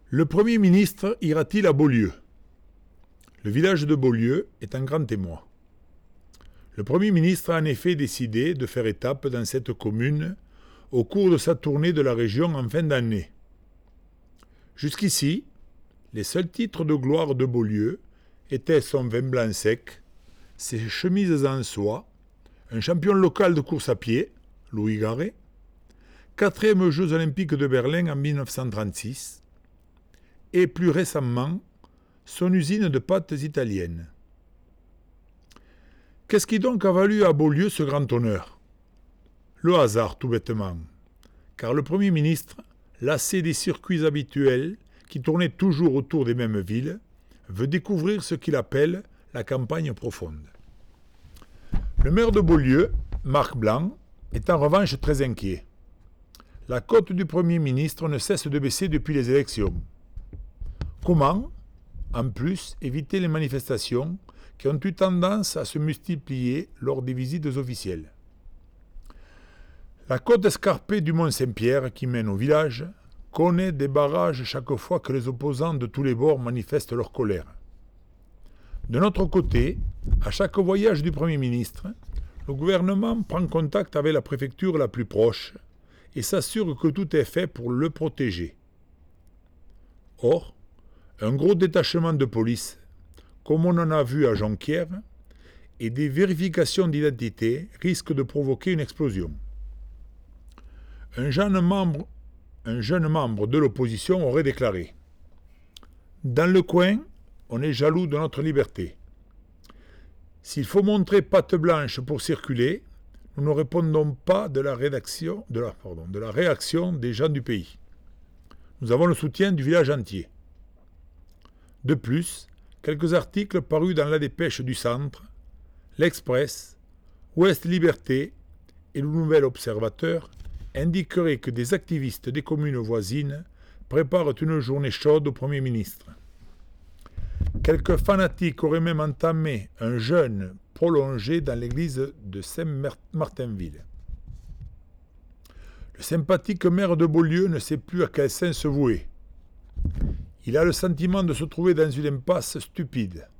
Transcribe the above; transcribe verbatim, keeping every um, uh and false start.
Le Premier ministre ira-t-il à Beaulieu? Le village de Beaulieu est un grand témoin. Le Premier ministre a en effet décidé de faire étape dans cette commune au cours de sa tournée de la région en fin d'année. Jusqu'ici, les seuls titres de gloire de Beaulieu étaient son vin blanc sec, ses chemises en soie, un champion local de course à pied, Louis Garret, quatrième Jeux olympiques de Berlin en mille neuf cent trente-six, et plus récemment, son usine de pâtes italiennes. Qu'est-ce qui donc a valu à Beaulieu ce grand honneur? Le hasard, tout bêtement, car le Premier ministre, lassé des circuits habituels qui tournaient toujours autour des mêmes villes, veut découvrir ce qu'il appelle la campagne profonde. Le maire de Beaulieu, Marc Blanc, est en revanche très inquiet. La cote du Premier ministre ne cesse de baisser depuis les élections. Comment, en plus, éviter les manifestations qui ont eu tendance à se multiplier lors des visites officielles? La côte escarpée du Mont-Saint-Pierre qui mène au village connaît des barrages chaque fois que les opposants de tous les bords manifestent leur colère. De notre côté, à chaque voyage du Premier ministre, le gouvernement prend contact avec la préfecture la plus proche et s'assure que tout est fait pour le protéger. Or, un gros détachement de police, comme on en a vu à Jonquière, et des vérifications d'identité risquent de provoquer une explosion. Un jeune membre, un jeune membre de l'opposition aurait déclaré « Dans le coin, on est jaloux de notre liberté. S'il faut montrer patte blanche pour circuler, nous ne répondons pas de la, rédaction, de, la, pardon, de la réaction des gens du pays. Nous avons le soutien du village entier. » De plus, quelques articles parus dans la Dépêche du Centre, l'Express, Ouest Liberté et le Nouvel Observateur indiqueraient que des activistes des communes voisines préparent une journée chaude au Premier ministre. Quelques fanatiques auraient même entamé un jeûne prolongé dans l'église de Saint-Martinville. Le sympathique maire de Beaulieu ne sait plus à quel saint se vouer. Il a le sentiment de se trouver dans une impasse stupide.